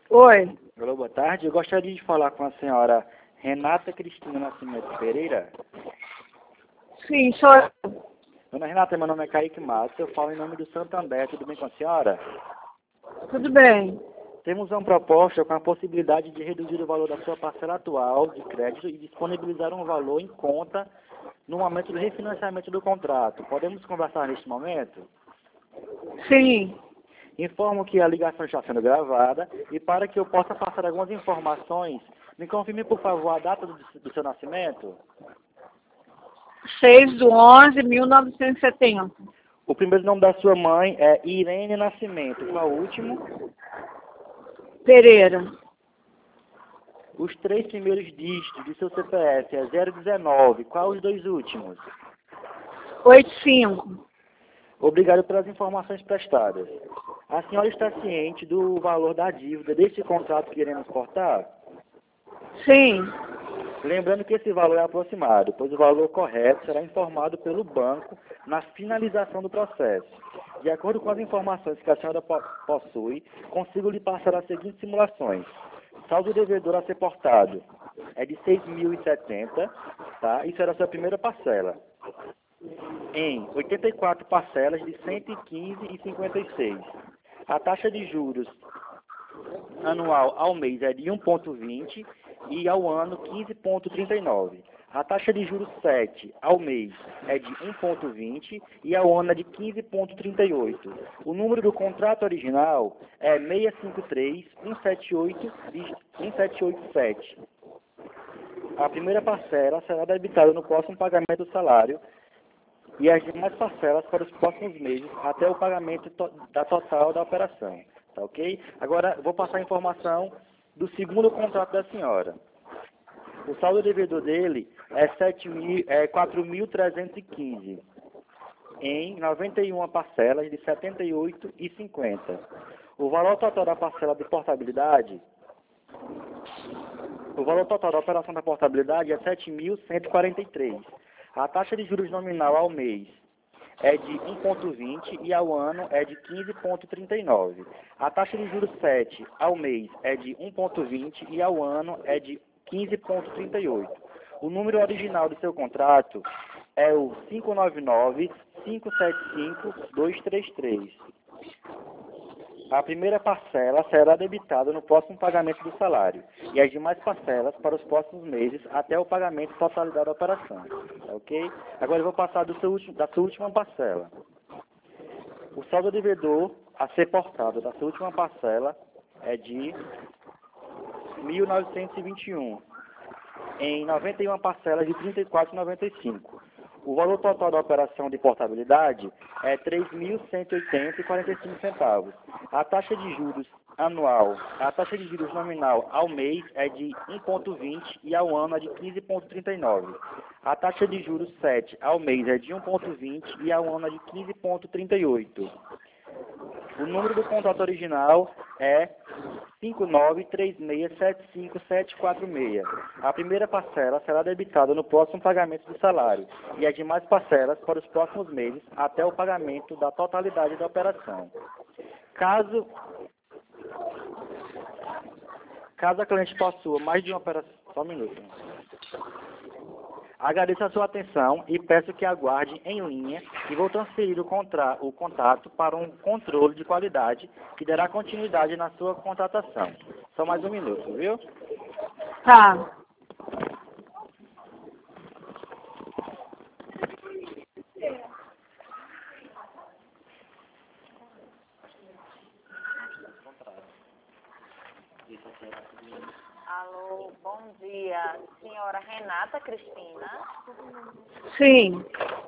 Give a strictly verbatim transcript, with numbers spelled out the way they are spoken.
Oi. Olá, boa tarde. Eu gostaria de falar com a senhora Renata Cristina Nascimento Pereira. Sim, sou eu. Dona Renata, meu nome é Kaique Matos, eu falo em nome do Santander. Tudo bem com a senhora? Tudo bem. Temos uma proposta com a possibilidade de reduzir o valor da sua parcela atual de crédito e disponibilizar um valor em conta no momento do refinanciamento do contrato. Podemos conversar neste momento? Sim. Informo que a ligação está sendo gravada e para que eu possa passar algumas informações, me confirme, por favor, a data do, do seu nascimento. seis de onze de mil novecentos e setenta. O primeiro nome da sua mãe é Irene Nascimento. Qual o último? Pereira. Os três primeiros dígitos de seu C P F é zero dezenove. Qual os dois últimos? oitenta e cinco. Obrigado pelas informações prestadas. A senhora está ciente do valor da dívida deste contrato que iremos cortar? Sim. Lembrando que esse valor é aproximado, pois o valor correto será informado pelo banco na finalização do processo. De acordo com as informações que a senhora po possui, consigo lhe passar as seguintes simulações. Saldo devedor a ser portado é de seis mil e setenta, tá? Isso era a sua primeira parcela. Em oitenta e quatro parcelas de cento e quinze vírgula cinquenta e seis. A taxa de juros anual ao mês é de um vírgula vinte e ao ano quinze vírgula trinta e nove. A taxa de juros sete ao mês é de um vírgula vinte e ao ano é de quinze vírgula trinta e oito. O número do contrato original é seis cinco três, um sete oito, um sete oito sete. A primeira parcela será debitada no próximo pagamento do salário e as demais parcelas para os próximos meses até o pagamento to da total da operação. Tá ok? Agora, eu vou passar a informação do segundo contrato da senhora. O saldo devedor dele é, é quatro mil trezentos e quinze, em noventa e uma parcelas de setenta e oito vírgula cinquenta. O valor total da parcela de portabilidade, o valor total da operação da portabilidade é sete mil cento e quarenta e três. A taxa de juros nominal ao mês é de um vírgula vinte e ao ano é de quinze vírgula trinta e nove. A taxa de juros sete ao mês é de um vírgula vinte e ao ano é de quinze vírgula trinta e oito. O número original do seu contrato é o cinco nove nove, cinco sete cinco, dois três três. A primeira parcela será debitada no próximo pagamento do salário e as demais parcelas para os próximos meses até o pagamento totalidade da operação. Tá ok? Agora eu vou passar do seu último, da sua última parcela. O saldo devedor a ser portado da sua última parcela é de mil novecentos e vinte e um, em noventa e uma parcelas de trinta e quatro vírgula noventa e cinco. O valor total da operação de portabilidade é três mil cento e oitenta vírgula quarenta e cinco centavos. A taxa de juros anual, a taxa de juros nominal ao mês é de um vírgula vinte e ao ano é de quinze vírgula trinta e nove. A taxa de juros sete ao mês é de um vírgula vinte e ao ano é de quinze vírgula trinta e oito. O número do contrato original é cinco nove três seis sete cinco sete quatro seis. A primeira parcela será debitada no próximo pagamento do salário e as demais parcelas para os próximos meses até o pagamento da totalidade da operação. Caso, caso a cliente possua mais de uma operação... Só um minuto. Agradeço a sua atenção e peço que aguarde em linha e vou transferir o, contra... o contato para um controle de qualidade que dará continuidade na sua contratação. Só mais um minuto, viu? Tá. Alô, bom dia. Senhora Renata Cristina? Sim.